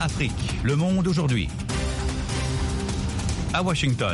Afrique, le monde aujourd'hui. À Washington.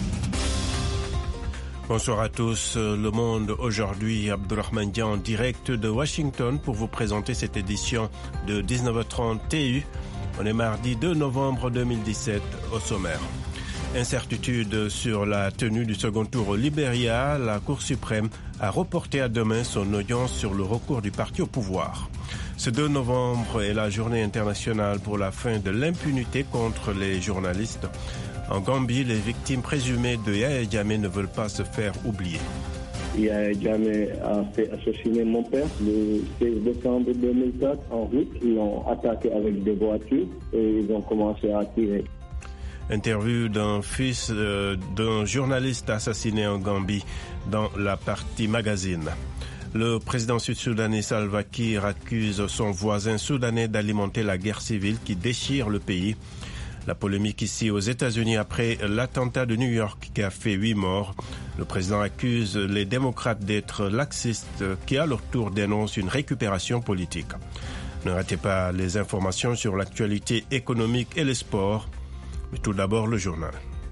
Bonsoir à tous. Le monde aujourd'hui, Abdourahmane Dia en direct de Washington pour vous présenter cette édition de 19h30 TU. On est mardi 2 novembre 2017 au sommaire. Incertitude sur la tenue du second tour au Libéria. La Cour suprême a reporté à demain son audience sur le recours du parti au pouvoir. Ce 2 novembre est la journée internationale pour la fin de l'impunité contre les journalistes. En Gambie, les victimes présumées de Yahya Jammeh ne veulent pas se faire oublier. Yahya Jammeh a fait assassiner mon père le 16 décembre 2004 en route. Ils l'ont attaqué avec des voitures et ils ont commencé à tirer. Interview d'un fils d'un journaliste assassiné en Gambie dans la partie magazine. Le président sud-soudanais Salva Kiir accuse son voisin soudanais d'alimenter la guerre civile qui déchire le pays. La polémique ici aux États-Unis après l'attentat de New York qui a fait 8 morts. Le président accuse les démocrates d'être laxistes qui à leur tour dénoncent une récupération politique. Ne ratez pas les informations sur l'actualité économique et les sports. Mais tout d'abord le journal.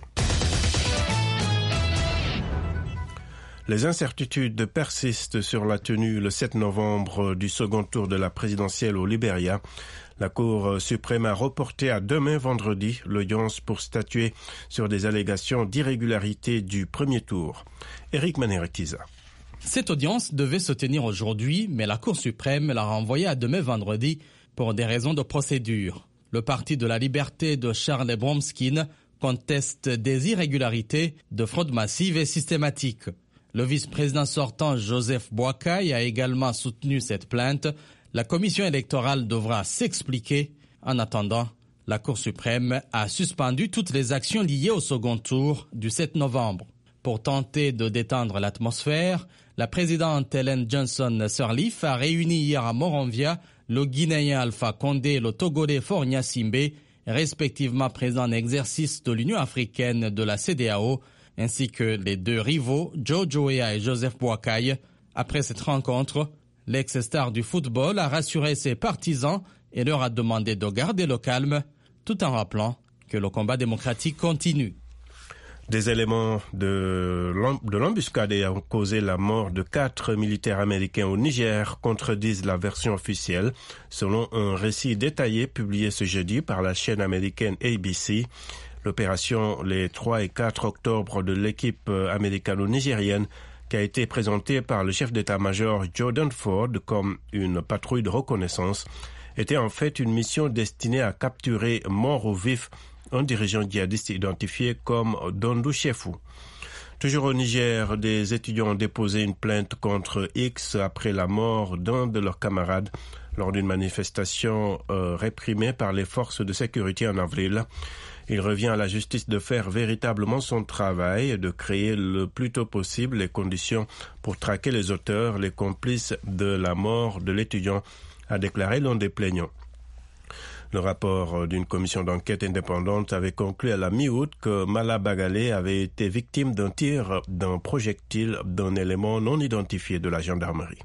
Les incertitudes persistent sur la tenue le 7 novembre du second tour de la présidentielle au Libéria. La Cour suprême a reporté à demain vendredi l'audience pour statuer sur des allégations d'irrégularité du premier tour. Éric Manerekiza. Cette audience devait se tenir aujourd'hui, mais la Cour suprême l'a renvoyée à demain vendredi pour des raisons de procédure. Le Parti de la Liberté de Charles Bromskin conteste des irrégularités de fraude massive et systématique. Le vice-président sortant Joseph Boakai a également soutenu cette plainte. La commission électorale devra s'expliquer. En attendant, la Cour suprême a suspendu toutes les actions liées au second tour du 7 novembre. Pour tenter de détendre l'atmosphère, la présidente Ellen Johnson Sirleaf a réuni hier à Monrovia le Guinéen Alpha Condé et le Togolais Faure Gnassingbé, respectivement présidents en exercice de l'Union africaine de la CEDEAO, ainsi que les deux rivaux, George Weah et Joseph Boakai. Après cette rencontre, l'ex-star du football a rassuré ses partisans et leur a demandé de garder le calme, tout en rappelant que le combat démocratique continue. Des éléments de l'embuscade ayant causé la mort de 4 militaires américains au Niger contredisent la version officielle, selon un récit détaillé publié ce jeudi par la chaîne américaine ABC. L'opération les 3 et 4 octobre de l'équipe américano-nigérienne qui a été présentée par le chef d'état-major Joe Dunford comme une patrouille de reconnaissance était en fait une mission destinée à capturer mort au vif un dirigeant djihadiste identifié comme Dondou Chefou. Toujours au Niger, des étudiants ont déposé une plainte contre X après la mort d'un de leurs camarades lors d'une manifestation réprimée par les forces de sécurité en avril. Il revient à la justice de faire véritablement son travail et de créer le plus tôt possible les conditions pour traquer les auteurs, les complices de la mort de l'étudiant, a déclaré l'un des plaignants. Le rapport d'une commission d'enquête indépendante avait conclu à la mi-août que Mala Bagalé avait été victime d'un tir d'un projectile d'un élément non identifié de la gendarmerie.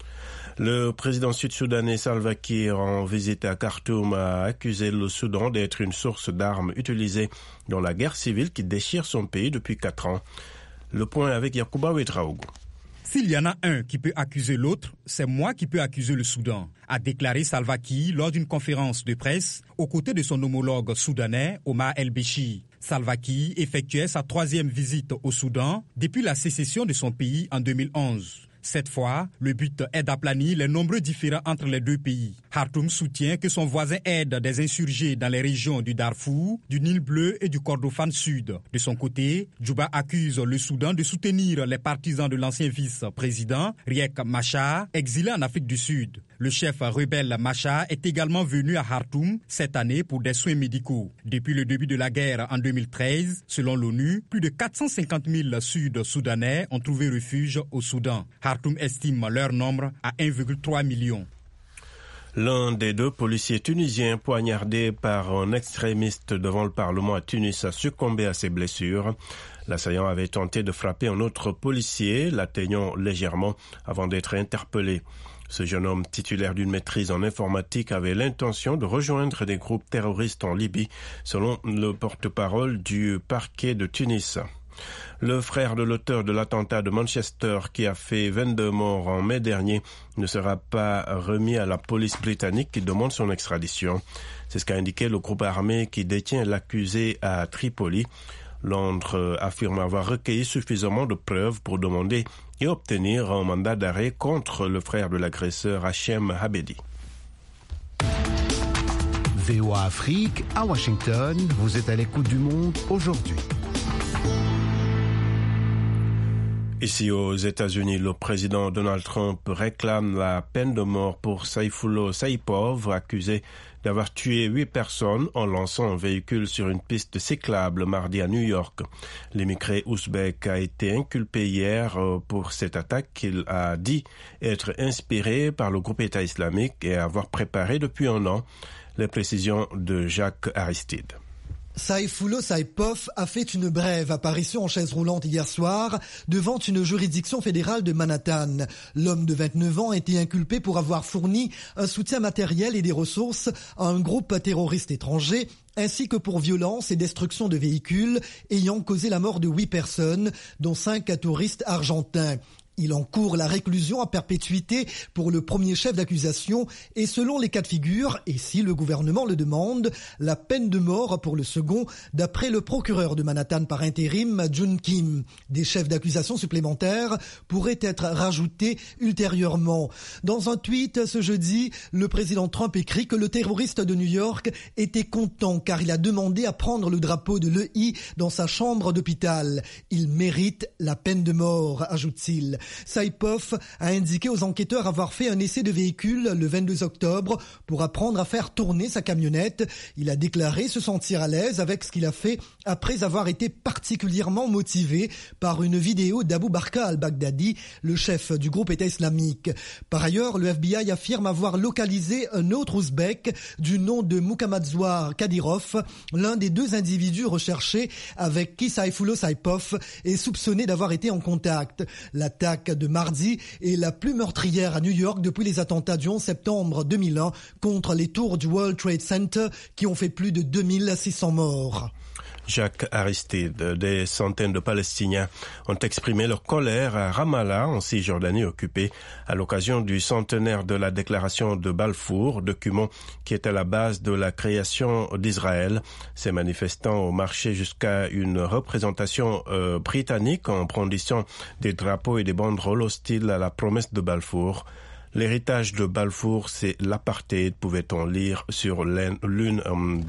Le président sud-soudanais Salva Kiir, en visite à Khartoum, a accusé le Soudan d'être une source d'armes utilisée dans la guerre civile qui déchire son pays depuis 4 ans. Le point avec Yacouba Ouedraogo. S'il y en a un qui peut accuser l'autre, c'est moi qui peux accuser le Soudan, a déclaré Salva Kiir lors d'une conférence de presse aux côtés de son homologue soudanais Omar El-Béchir. Salva Kiir effectuait sa 3e visite au Soudan depuis la sécession de son pays en 2011. Cette fois, le but est d'aplanir les nombreux différends entre les deux pays. Khartoum soutient que son voisin aide des insurgés dans les régions du Darfour, du Nil Bleu et du Kordofan Sud. De son côté, Djouba accuse le Soudan de soutenir les partisans de l'ancien vice-président Riek Machar, exilé en Afrique du Sud. Le chef rebelle Machar est également venu à Khartoum cette année pour des soins médicaux. Depuis le début de la guerre en 2013, selon l'ONU, plus de 450 000 Sud-Soudanais ont trouvé refuge au Soudan. Khartoum estime leur nombre à 1,3 million. L'un des 2 policiers tunisiens poignardés par un extrémiste devant le Parlement à Tunis a succombé à ses blessures. L'assaillant avait tenté de frapper un autre policier, l'atteignant légèrement avant d'être interpellé. Ce jeune homme titulaire d'une maîtrise en informatique avait l'intention de rejoindre des groupes terroristes en Libye, selon le porte-parole du parquet de Tunis. Le frère de l'auteur de l'attentat de Manchester qui a fait 22 morts en mai dernier ne sera pas remis à la police britannique qui demande son extradition. C'est ce qu'a indiqué le groupe armé qui détient l'accusé à Tripoli. Londres affirme avoir recueilli suffisamment de preuves pour demander et obtenir un mandat d'arrêt contre le frère de l'agresseur Hachem Habedi. VOA Afrique, à Washington, vous êtes à l'écoute du monde aujourd'hui. Ici aux États-Unis, le président Donald Trump réclame la peine de mort pour Sayfullo Saipov, accusé d'avoir tué 8 personnes en lançant un véhicule sur une piste cyclable mardi à New York. L'immigré ouzbek a été inculpé hier pour cette attaque qu'il a dit être inspiré par le groupe État islamique et avoir préparé depuis un an. Les précisions de Jacques Aristide. Sayfullo Saipov a fait une brève apparition en chaise roulante hier soir devant une juridiction fédérale de Manhattan. L'homme de 29 ans a été inculpé pour avoir fourni un soutien matériel et des ressources à un groupe terroriste étranger, ainsi que pour violence et destruction de véhicules ayant causé la mort de 8 personnes, dont 5 touristes argentins. Il encourt la réclusion à perpétuité pour le premier chef d'accusation et selon les cas de figure, et si le gouvernement le demande, la peine de mort pour le second, d'après le procureur de Manhattan par intérim, Jun Kim. Des chefs d'accusation supplémentaires pourraient être rajoutés ultérieurement. Dans un tweet ce jeudi, le président Trump écrit que le terroriste de New York était content car il a demandé à prendre le drapeau de l'EI dans sa chambre d'hôpital. Il mérite la peine de mort, ajoute-t-il. Saipov a indiqué aux enquêteurs avoir fait un essai de véhicule le 22 octobre pour apprendre à faire tourner sa camionnette. Il a déclaré se sentir à l'aise avec ce qu'il a fait après avoir été particulièrement motivé par une vidéo d'Abu Barka al-Baghdadi, le chef du groupe État islamique. Par ailleurs, le FBI affirme avoir localisé un autre ouzbek du nom de Muhammadzoar Kadyrov, l'un des 2 individus recherchés avec qui Sayfullo Saipov est soupçonné d'avoir été en contact. L'attaque de mardi est la plus meurtrière à New York depuis les attentats du 11 septembre 2001 contre les tours du World Trade Center qui ont fait plus de 2600 morts. Jacques Aristide, des centaines de Palestiniens ont exprimé leur colère à Ramallah, en Cisjordanie occupée, à l'occasion du centenaire de la déclaration de Balfour, document qui est à la base de la création d'Israël. Ces manifestants ont marché jusqu'à une représentation britannique en brandissant des drapeaux et des banderoles hostiles à la promesse de Balfour. L'héritage de Balfour, c'est l'apartheid, pouvait-on lire sur l'une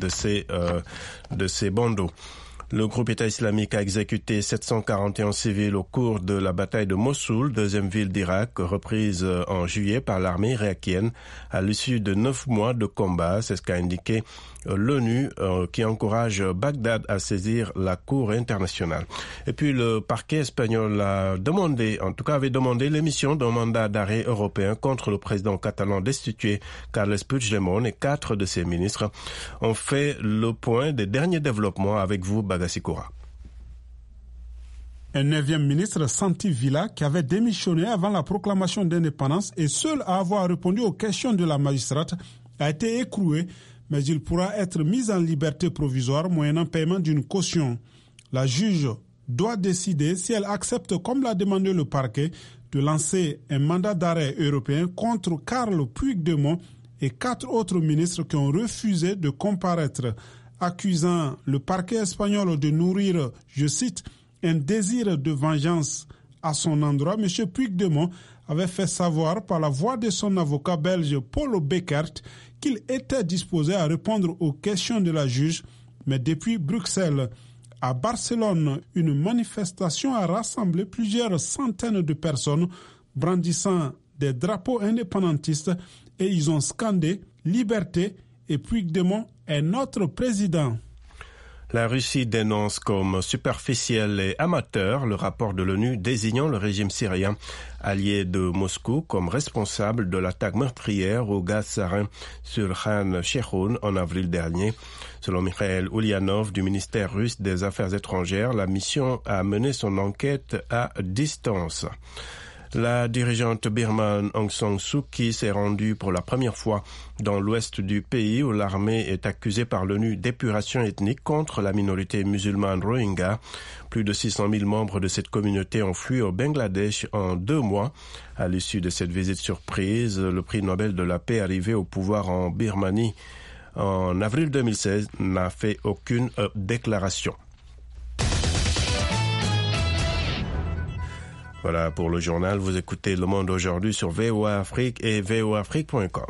de ces bandeaux. Le groupe État islamique a exécuté 741 civils au cours de la bataille de Mossoul, deuxième ville d'Irak, reprise en juillet par l'armée irakienne à l'issue de 9 mois de combat. C'est ce qu'a indiqué l'ONU qui encourage Bagdad à saisir la Cour internationale. Et puis le parquet espagnol avait demandé l'émission d'un mandat d'arrêt européen contre le président catalan destitué Carles Puigdemont et 4 de ses ministres. On fait le point des derniers développements avec vous, Bagassi-Koura. Un 9e ministre, Santi Vila, qui avait démissionné avant la proclamation d'indépendance et seul à avoir répondu aux questions de la magistrate, a été écroué, mais il pourra être mis en liberté provisoire moyennant paiement d'une caution. La juge doit décider si elle accepte, comme l'a demandé le parquet, de lancer un mandat d'arrêt européen contre Carles Puigdemont et 4 autres ministres qui ont refusé de comparaître, accusant le parquet espagnol de nourrir, je cite, un désir de vengeance à son endroit. M. Puigdemont avait fait savoir par la voix de son avocat belge Paul Beckert qu'il était disposé à répondre aux questions de la juge, mais depuis Bruxelles. À Barcelone, une manifestation a rassemblé plusieurs centaines de personnes brandissant des drapeaux indépendantistes et ils ont scandé « Liberté » et Puigdemont est notre président. La Russie dénonce comme superficiel et amateur le rapport de l'ONU désignant le régime syrien, allié de Moscou, comme responsable de l'attaque meurtrière au gaz sarin sur Khan Sheikhoun en avril dernier. Selon Mikhail Ulyanov du ministère russe des Affaires étrangères, la mission a mené son enquête à distance. La dirigeante birmane Aung San Suu Kyi s'est rendue pour la première fois dans l'ouest du pays où l'armée est accusée par l'ONU d'épuration ethnique contre la minorité musulmane Rohingya. Plus de 600 000 membres de cette communauté ont fui au Bangladesh en 2 mois. À l'issue de cette visite surprise, le prix Nobel de la paix arrivé au pouvoir en Birmanie en avril 2016 n'a fait aucune déclaration. Voilà pour le journal. Vous écoutez Le Monde aujourd'hui sur VOA Afrique et voaafrique.com.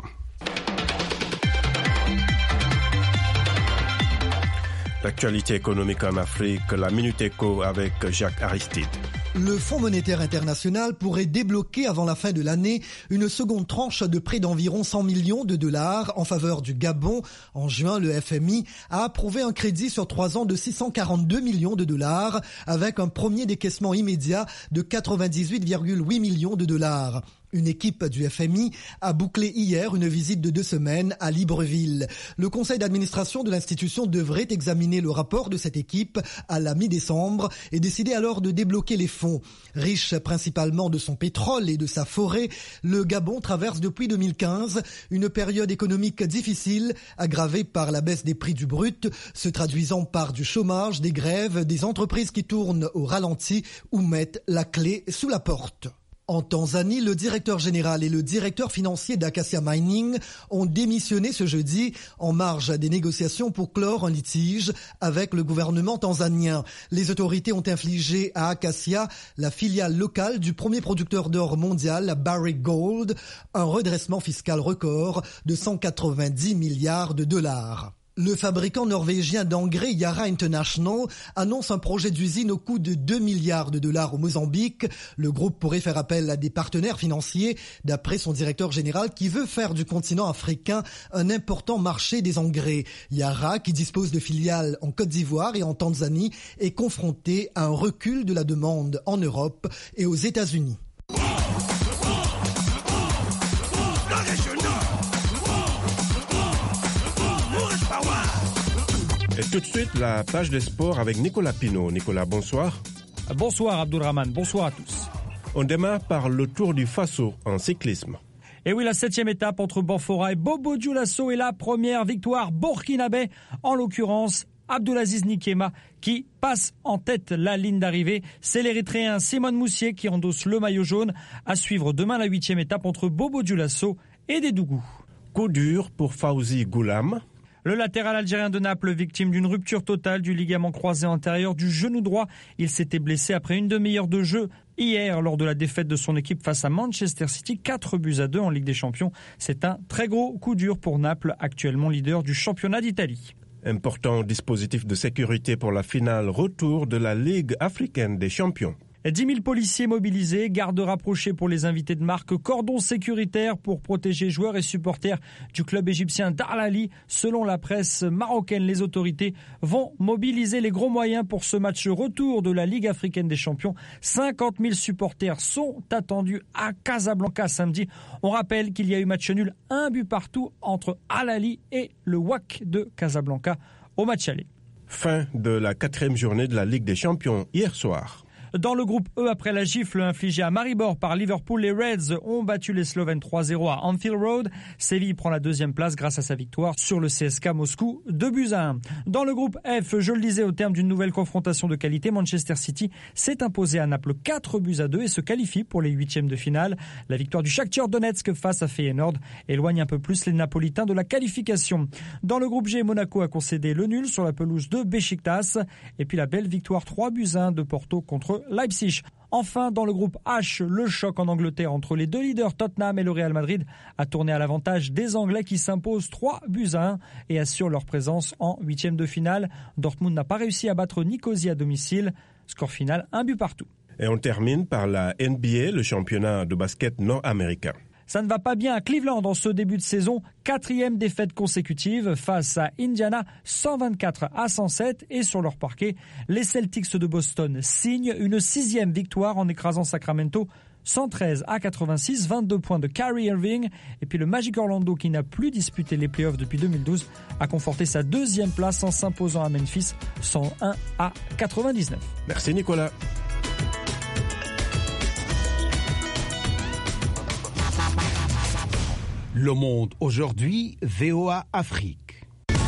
L'actualité économique en Afrique, la Minute Éco avec Jacques Aristide. Le Fonds monétaire international pourrait débloquer avant la fin de l'année une seconde tranche de prêt d'environ 100 millions de dollars en faveur du Gabon. En juin, le FMI a approuvé un crédit sur 3 ans de 642 millions de dollars avec un premier décaissement immédiat de 98,8 millions de dollars. Une équipe du FMI a bouclé hier une visite de 2 semaines à Libreville. Le conseil d'administration de l'institution devrait examiner le rapport de cette équipe à la mi-décembre et décider alors de débloquer les fonds. Riche principalement de son pétrole et de sa forêt, le Gabon traverse depuis 2015 une période économique difficile, aggravée par la baisse des prix du brut, se traduisant par du chômage, des grèves, des entreprises qui tournent au ralenti ou mettent la clé sous la porte. En Tanzanie, le directeur général et le directeur financier d'Acacia Mining ont démissionné ce jeudi en marge des négociations pour clore un litige avec le gouvernement tanzanien. Les autorités ont infligé à Acacia, la filiale locale du premier producteur d'or mondial, Barrick Gold, un redressement fiscal record de 190 milliards de dollars. Le fabricant norvégien d'engrais Yara International annonce un projet d'usine au coût de 2 milliards de dollars au Mozambique. Le groupe pourrait faire appel à des partenaires financiers, d'après son directeur général qui veut faire du continent africain un important marché des engrais. Yara, qui dispose de filiales en Côte d'Ivoire et en Tanzanie, est confronté à un recul de la demande en Europe et aux États-Unis. Et tout de suite, la page des sports avec Nicolas Pinault. Nicolas, bonsoir. Bonsoir Abdulrahman, bonsoir à tous. On démarre par le Tour du Faso en cyclisme. Et oui, la 7e étape entre Banfora et Bobo Dioulasso est la première victoire burkinabé, en l'occurrence Abdulaziz Nikema qui passe en tête la ligne d'arrivée. C'est l'Érythréen Simon Moussier qui endosse le maillot jaune. À suivre demain la 8e étape entre Bobo Dioulasso et Dédougou. Coup dur pour Fawzi Goulam. Le latéral algérien de Naples, victime d'une rupture totale du ligament croisé antérieur du genou droit. Il s'était blessé après une demi-heure de jeu hier lors de la défaite de son équipe face à Manchester City, 4-2 en Ligue des Champions. C'est un très gros coup dur pour Naples, actuellement leader du championnat d'Italie. Important dispositif de sécurité pour la finale retour de la Ligue africaine des champions. 10 000 policiers mobilisés, gardes rapprochés pour les invités de marque, cordons sécuritaires pour protéger joueurs et supporters du club égyptien d'Al Ahly. Selon la presse marocaine, les autorités vont mobiliser les gros moyens pour ce match retour de la Ligue africaine des champions. 50 000 supporters sont attendus à Casablanca samedi. On rappelle qu'il y a eu match nul, 1 but partout entre Al Ahly et le WAC de Casablanca au match aller. Fin de la 4e journée de la Ligue des champions hier soir. Dans le groupe E, après la gifle infligée à Maribor par Liverpool, les Reds ont battu les Slovènes 3-0 à Anfield Road. Séville prend la 2e place grâce à sa victoire sur le CSK Moscou 2-1. Dans le groupe F, je le disais, au terme d'une nouvelle confrontation de qualité, Manchester City s'est imposé à Naples 4-2 et se qualifie pour les 8e de finale. La victoire du Shakhtar Donetsk face à Feyenoord éloigne un peu plus les Napolitains de la qualification. Dans le groupe G, Monaco a concédé le nul sur la pelouse de Beşiktaş. Et puis la belle victoire 3-1 de Porto contre Leipzig. Enfin, dans le groupe H, le choc en Angleterre entre les 2 leaders Tottenham et le Real Madrid a tourné à l'avantage des Anglais qui s'imposent 3-1 et assurent leur présence en 8e de finale. Dortmund n'a pas réussi à battre Nicosia à domicile. Score final, 1 but partout. Et on termine par la NBA, le championnat de basket nord-américain. Ça ne va pas bien à Cleveland en ce début de saison. 4e défaite consécutive face à Indiana, 124-107. Et sur leur parquet, les Celtics de Boston signent une 6e victoire en écrasant Sacramento, 113-86, 22 points de Kyrie Irving. Et puis le Magic Orlando, qui n'a plus disputé les playoffs depuis 2012, a conforté sa 2e place en s'imposant à Memphis, 101-99. Merci Nicolas. Le Monde aujourd'hui, VOA Afrique.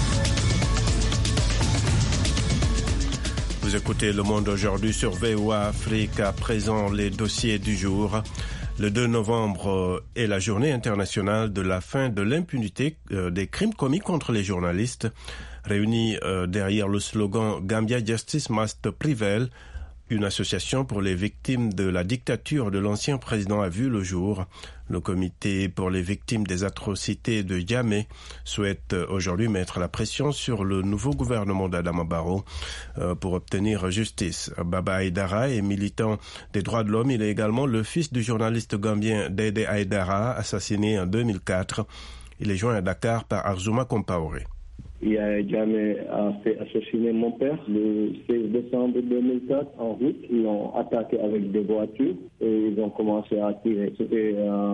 Vous écoutez Le Monde aujourd'hui sur VOA Afrique. À présent, les dossiers du jour. Le 2 novembre est la journée internationale de la fin de l'impunité des crimes commis contre les journalistes. Réunis derrière le slogan « Gambia Justice Must Prevail », une association pour les victimes de la dictature de l'ancien président a vu le jour. Le comité pour les victimes des atrocités de Jammeh souhaite aujourd'hui mettre la pression sur le nouveau gouvernement d'Adama Barrow pour obtenir justice. Baba Aïdara est militant des droits de l'homme. Il est également le fils du journaliste gambien Dédé Aïdara, assassiné en 2004. Il est joint à Dakar par Arzouma Compaoré. Jammeh a fait assassiner mon père le 16 décembre 2004 en route. Ils l'ont attaqué avec des voitures et ils ont commencé à tirer. C'était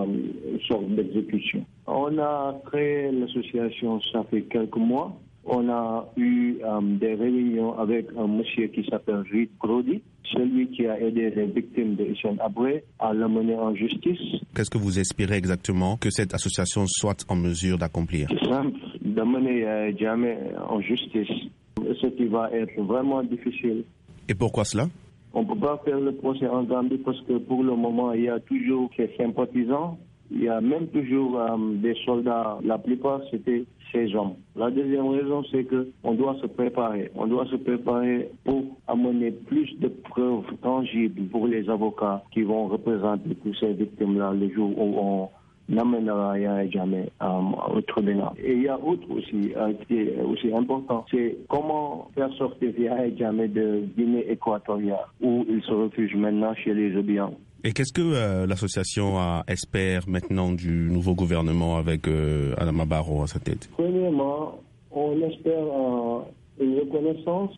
une sorte d'exécution. On a créé l'association, ça fait quelques mois. On a eu des réunions avec un monsieur qui s'appelle Reed Brody, celui qui a aidé les victimes de Hissène Habré à l'amener en justice. Qu'est-ce que vous espérez exactement que cette association soit en mesure d'accomplir? C'est simple, d'amener Jammeh en justice, ce qui va être vraiment difficile. Et pourquoi cela? On ne peut pas faire le procès en Gambie parce que pour le moment, il y a toujours ces sympathisants. Il y a même toujours des soldats. La plupart, c'était ces hommes. La deuxième raison, c'est qu'on doit se préparer. On doit se préparer pour amener plus de preuves tangibles pour les avocats qui vont représenter toutes ces victimes-là le jour où on amènera Yahya Jammeh au tribunal. Et il y a autre aussi qui est aussi important, c'est comment faire sortir Yahya Jammeh de Guinée équatoriale où il se refuge maintenant chez les Obiang. Et qu'est-ce que l'association espère maintenant du nouveau gouvernement avec Adama Barrow à sa tête? Premièrement, on espère une reconnaissance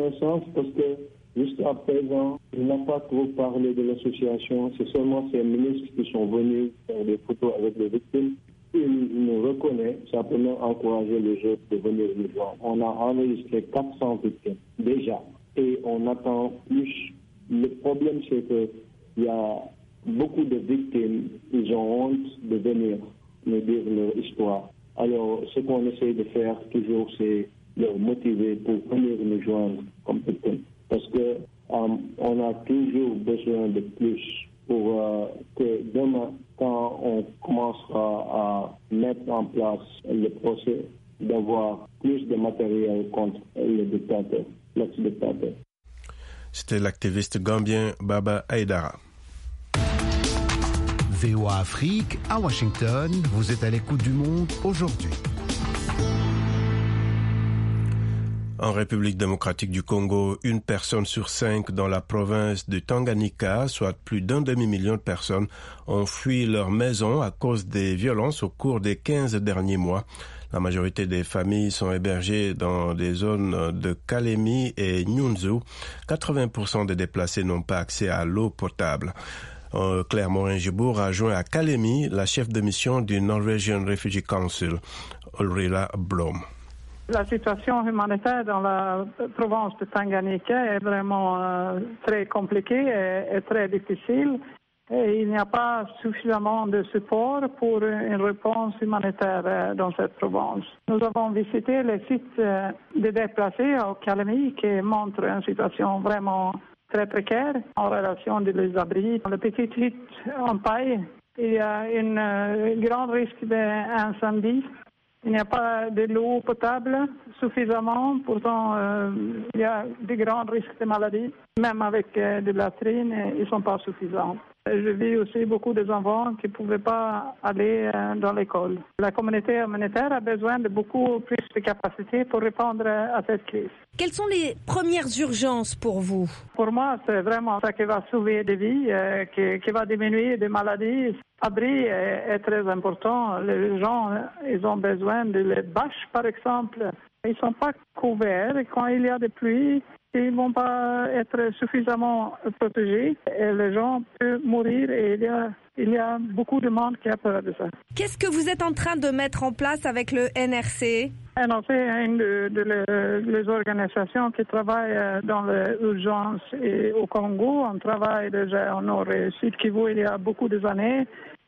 parce que jusqu'à présent, il n'a pas trop parlé de l'association. C'est seulement ces ministres qui sont venus faire des photos avec les victimes. Il nous reconnaît, ça peut même encourager les autres de venir nous voir. On a enregistré 400 victimes déjà et on attend plus. Le problème, c'est que il y a beaucoup de victimes, ils ont honte de venir nous dire leur histoire. Alors, ce qu'on essaie de faire toujours, c'est leur motiver pour venir nous joindre comme victimes. Parce que on a toujours besoin de plus pour que demain, quand on commencera à mettre en place le procès, d'avoir plus de matériel contre le dictateur, l'ex-dictateur. C'était l'activiste gambien Baba Aïdara. VOA Afrique, à Washington, vous êtes à l'écoute du monde aujourd'hui. En République démocratique du Congo, 1 personne sur 5 dans la province de Tanganyika, soit plus d'1 demi-million de personnes, ont fui leur maison à cause des violences au cours des 15 derniers mois. La majorité des familles sont hébergées dans des zones de Kalemi et Nyunzu. 80% des déplacés n'ont pas accès à l'eau potable. Claire Morin-Gibourg a joint à Kalemi la chef de mission du Norwegian Refugee Council, Ulrila Blom. La situation humanitaire dans la province de Tanganyika est vraiment très compliquée et très difficile. Et il n'y a pas suffisamment de support pour une réponse humanitaire dans cette province. Nous avons visité les sites de déplacés au Kalemi qui montrent une situation vraiment très précaire en relation de les abris. Le petit site en paille, il y a un grand risque d'incendie. Il n'y a pas de l'eau potable suffisamment. Pourtant, il y a de grands risques de maladies. Même avec des latrines, ils ne sont pas suffisants. Je vis aussi beaucoup d'enfants qui ne pouvaient pas aller dans l'école. La communauté humanitaire a besoin de beaucoup plus de capacités pour répondre à cette crise. Quelles sont les premières urgences pour vous? Pour moi, c'est vraiment ça qui va sauver des vies, qui va diminuer des maladies. L'abri est très important. Les gens, ils ont besoin de les bâches, par exemple. Ils ne sont pas couverts. Quand il y a des pluies, ils ne vont pas être suffisamment protégés et les gens peuvent mourir et il y a beaucoup de monde qui a peur de ça. Qu'est-ce que vous êtes en train de mettre en place avec le NRC? NRC est une des organisations qui travaillent dans l'urgence au Congo. On travaille déjà au nord et sud Kivu il y a beaucoup d'années.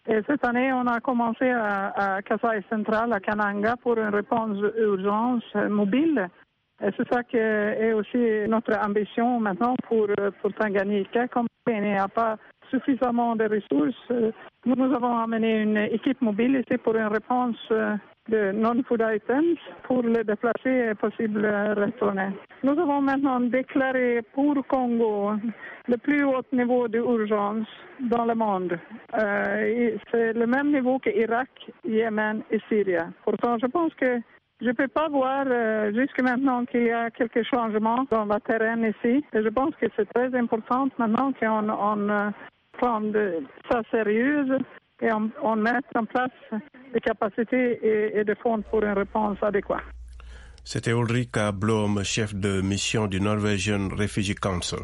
Et cette année, on a commencé à Kasai Central, à Kananga, pour une réponse urgence mobile. Et c'est ça qui est aussi notre ambition maintenant pour Tanganyika. Comme il n'y a pas suffisamment de ressources, nous avons amené une équipe mobile ici pour une réponse de non-food items pour les déplacer et possible retourner. Nous avons maintenant déclaré pour Congo le plus haut niveau d'urgence dans le monde. C'est le même niveau que Irak, Yémen et Syrie. Pourtant, je pense que je ne peux pas voir jusque maintenant qu'il y a quelques changements dans le terrain ici. Et je pense que c'est très important maintenant qu'on prend ça sérieux et on met en place des capacités et des fonds pour une réponse adéquate. C'était Ulrika Blom, chef de mission du Norwegian Refugee Council.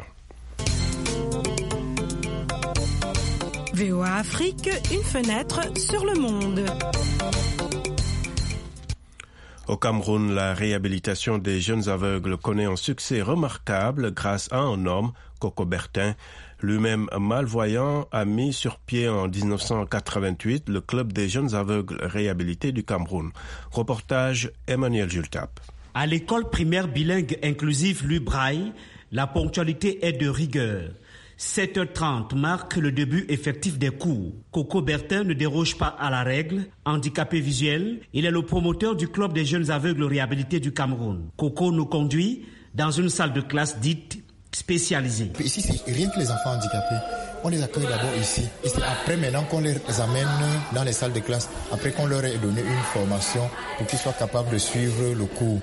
VOA Afrique, une fenêtre sur le monde. Au Cameroun, la réhabilitation des jeunes aveugles connaît un succès remarquable grâce à un homme, Coco Bertin, lui-même malvoyant, a mis sur pied en 1988 le Club des jeunes aveugles réhabilités du Cameroun. Reportage Emmanuel Jultap. À l'école primaire bilingue inclusive Louis Braille, la ponctualité est de rigueur. 7h30 marque le début effectif des cours. Coco Bertin ne déroge pas à la règle. Handicapé visuel, il est le promoteur du Club des jeunes aveugles réhabilités du Cameroun. Coco nous conduit dans une salle de classe dite spécialisée. Ici, c'est rien que les enfants handicapés. On les accueille d'abord ici. Et c'est après maintenant qu'on les amène dans les salles de classe, après qu'on leur ait donné une formation pour qu'ils soient capables de suivre le cours.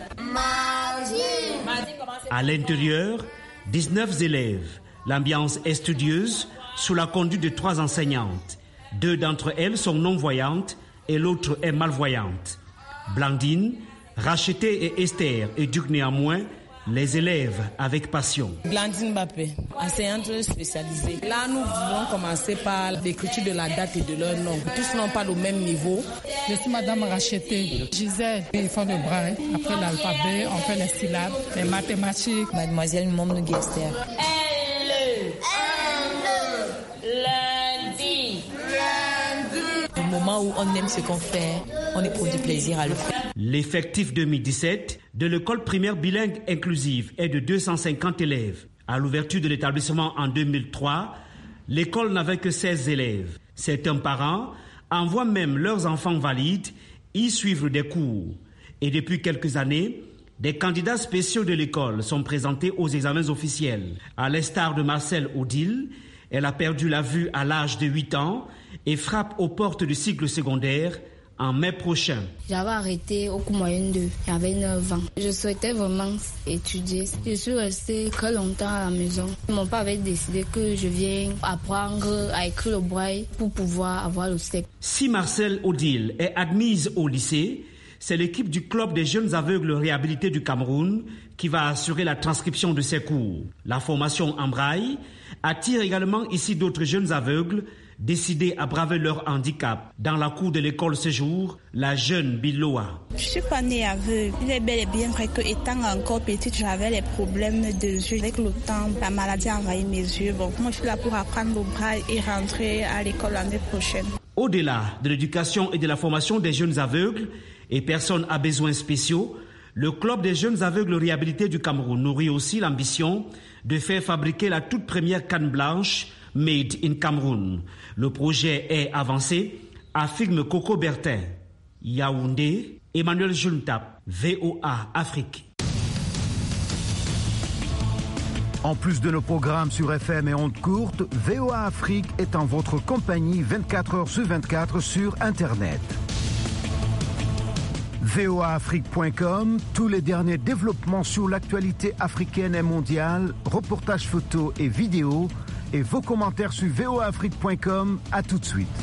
À l'intérieur, 19 élèves. L'ambiance est studieuse, sous la conduite de 3 enseignantes. 2 d'entre elles sont non-voyantes et l'autre est malvoyante. Blandine, Rachetée et Esther éduquent néanmoins les élèves avec passion. Blandine Mbappé, enseignante spécialisée. Là, nous voulons commencer par l'écriture de la date et de leur nom. Tous n'ont pas le même niveau. Je suis Madame Rachetée. Gisèle, ils font le braille. Après l'alphabet, on fait les syllabes, les mathématiques. Mademoiselle Momnou Esther. Au moment où on aime ce qu'on fait, on éprouve du plaisir à le faire. L'effectif 2017 de l'école primaire bilingue inclusive est de 250 élèves. À l'ouverture de l'établissement en 2003, l'école n'avait que 16 élèves. Certains parents envoient même leurs enfants valides y suivre des cours. Et depuis quelques années, des candidats spéciaux de l'école sont présentés aux examens officiels. À l'instar de Marcel Odile, elle a perdu la vue à l'âge de 8 ans et frappe aux portes du cycle secondaire en mai prochain. J'avais arrêté au cours moyen 2, j'avais 9 ans. Je souhaitais vraiment étudier. Je suis restée très longtemps à la maison. Mon père avait décidé que je vienne apprendre à écrire le braille pour pouvoir avoir le CEP. Si Marcel Odile est admise au lycée, c'est l'équipe du Club des jeunes aveugles réhabilités du Cameroun qui va assurer la transcription de ses cours. La formation en braille attire également ici d'autres jeunes aveugles décidés à braver leur handicap. Dans la cour de l'école ce jour, la jeune Biloa. Je ne suis pas née aveugle. Il est bel et bien vrai qu'étant encore petite, j'avais les problèmes de yeux. Avec le temps, la maladie a envahi mes yeux. Bon, moi, je suis là pour apprendre le braille et rentrer à l'école l'année prochaine. Au-delà de l'éducation et de la formation des jeunes aveugles et personnes à besoins spéciaux, le Club des jeunes aveugles réhabilités du Cameroun nourrit aussi l'ambition de faire fabriquer la toute première canne blanche Made in Cameroun. Le projet est avancé, affirme Coco Bertin. Yaoundé, Emmanuel Juntap, VOA Afrique. En plus de nos programmes sur FM et ondes courtes, VOA Afrique est en votre compagnie 24 heures sur 24 sur Internet. voaafrique.com, tous les derniers développements sur l'actualité africaine et mondiale, reportages photos et vidéos, et vos commentaires sur voaafrique.com. À tout de suite.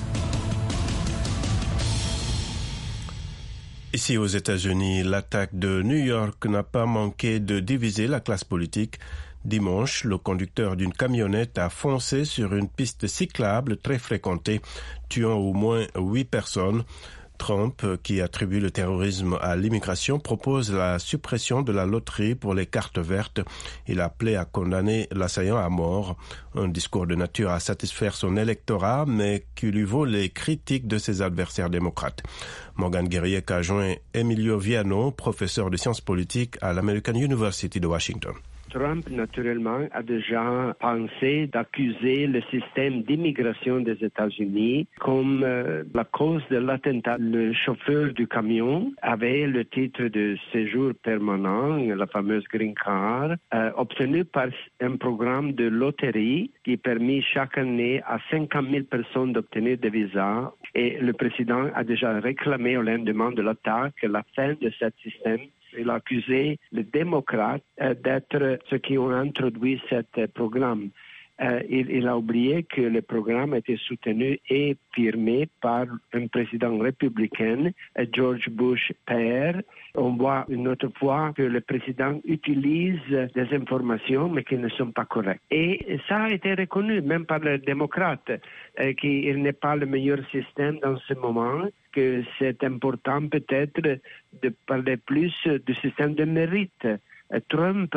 Ici aux États-Unis, l'attaque de New York n'a pas manqué de diviser la classe politique. Dimanche, le conducteur d'une camionnette a foncé sur une piste cyclable très fréquentée, tuant au moins 8 personnes. Trump, qui attribue le terrorisme à l'immigration, propose la suppression de la loterie pour les cartes vertes. Il a appelé à condamner l'assaillant à mort. Un discours de nature à satisfaire son électorat, mais qui lui vaut les critiques de ses adversaires démocrates. Morgan Guerrier a joint Emilio Viano, professeur de sciences politiques à l'American University de Washington. Trump, naturellement, a déjà pensé d'accuser le système d'immigration des États-Unis comme la cause de l'attentat. Le chauffeur du camion avait le titre de séjour permanent, la fameuse Green Card, obtenu par un programme de loterie qui permet chaque année à 50 000 personnes d'obtenir des visas. Et le président a déjà réclamé au lendemain de l'attaque la fin de ce système. Il a accusé les démocrates d'être ceux qui ont introduit ce programme. Il a oublié que le programme était soutenu et firmé par un président républicain, George Bush père. On voit une autre fois que le président utilise des informations mais qui ne sont pas correctes. Et ça a été reconnu même par les démocrates, qu'il n'est pas le meilleur système dans ce moment, que c'est important peut-être de parler plus du système de mérite. Trump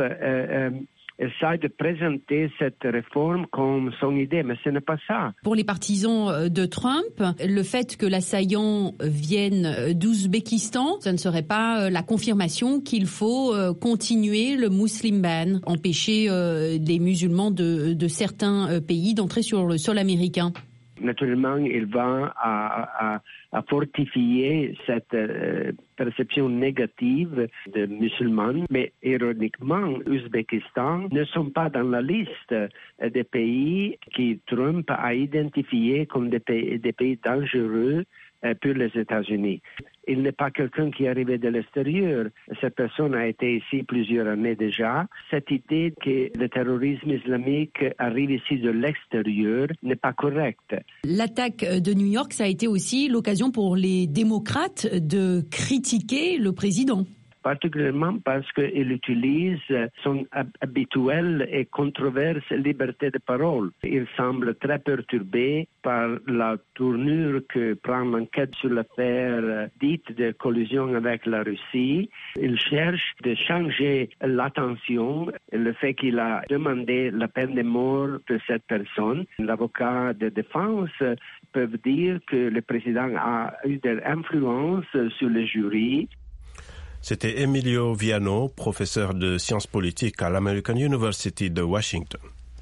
essaie de présenter cette réforme comme son idée, mais ce n'est pas ça. Pour les partisans de Trump, le fait que l'assaillant vienne d'Ouzbékistan, ce ne serait pas la confirmation qu'il faut continuer le Muslim ban, empêcher les musulmans de certains pays d'entrer sur le sol américain. Naturellement, il va à fortifier cette perception négative des musulmans, mais ironiquement, l'Ouzbékistan ne sont pas dans la liste des pays qui Trump a identifiés comme des pays dangereux pour les États-Unis. Il n'est pas quelqu'un qui est arrivé de l'extérieur. Cette personne a été ici plusieurs années déjà. Cette idée que le terrorisme islamique arrive ici de l'extérieur n'est pas correcte. L'attaque de New York, ça a été aussi l'occasion pour les démocrates de critiquer le président. Particulièrement parce qu'il utilise son habituelle et controverse liberté de parole. Il semble très perturbé par la tournure que prend l'enquête sur l'affaire dite de collusion avec la Russie. Il cherche de changer l'attention. Le fait qu'il a demandé la peine de mort pour cette personne, l'avocat de défense peut dire que le président a eu de l'influence sur le jury. C'était Emilio Viano, professeur de sciences politiques à l'American University de Washington.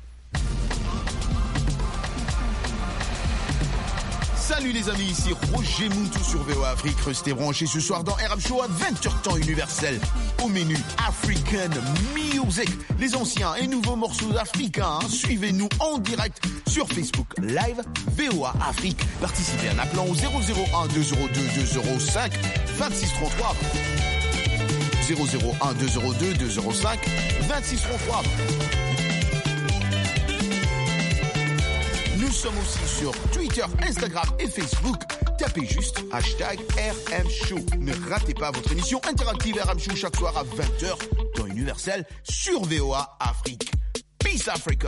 Salut les amis, ici Roger Moutou sur VOA Afrique. Restez branchés ce soir dans Arab Show à 20h temps universel. Au menu African Music, les anciens et nouveaux morceaux africains. Suivez-nous en direct sur Facebook Live VOA Afrique. Participez en appelant au 001 202 205 2633. 001 202 205 2633. Nous sommes aussi sur Twitter, Instagram et Facebook. Tapez juste #RMShow. Ne ratez pas votre émission interactive RM Show chaque soir à 20h dans Universel sur VOA Afrique. Peace Africa.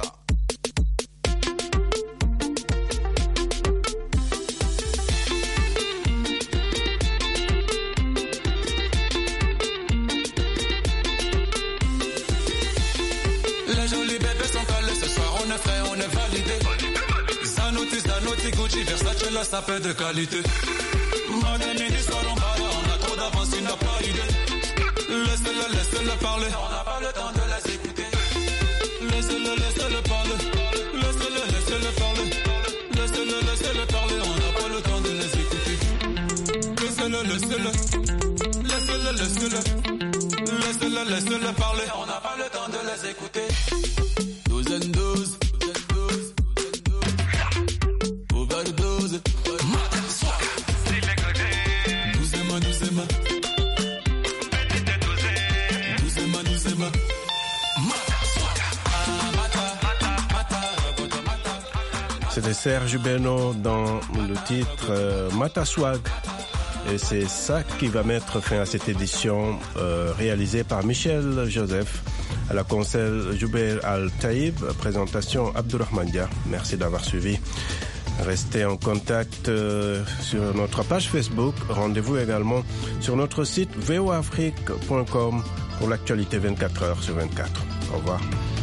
On est validé. Zanotti, Gucci, Versace, la sapeur de qualité. Madame ministre, on a trop d'avance, il n'a pas idée. Laissez-le parler, on n'a pas le temps de les écouter. Laissez-le parler. Laissez-le parler. Laissez-le parler, on n'a pas le temps de les écouter. Laissez-le parler, on n'a pas le temps de les écouter. 12. Overdose. Doucement. C'était Serge Beno dans le titre Mata Swag. Et c'est ça qui va mettre fin à cette édition réalisée par Michel Joseph. À la console, Jouber Al-Taïb, présentation Abdurrahman Dia. Merci d'avoir suivi. Restez en contact sur notre page Facebook. Rendez-vous également sur notre site voafrique.com pour l'actualité 24 heures sur 24. Au revoir.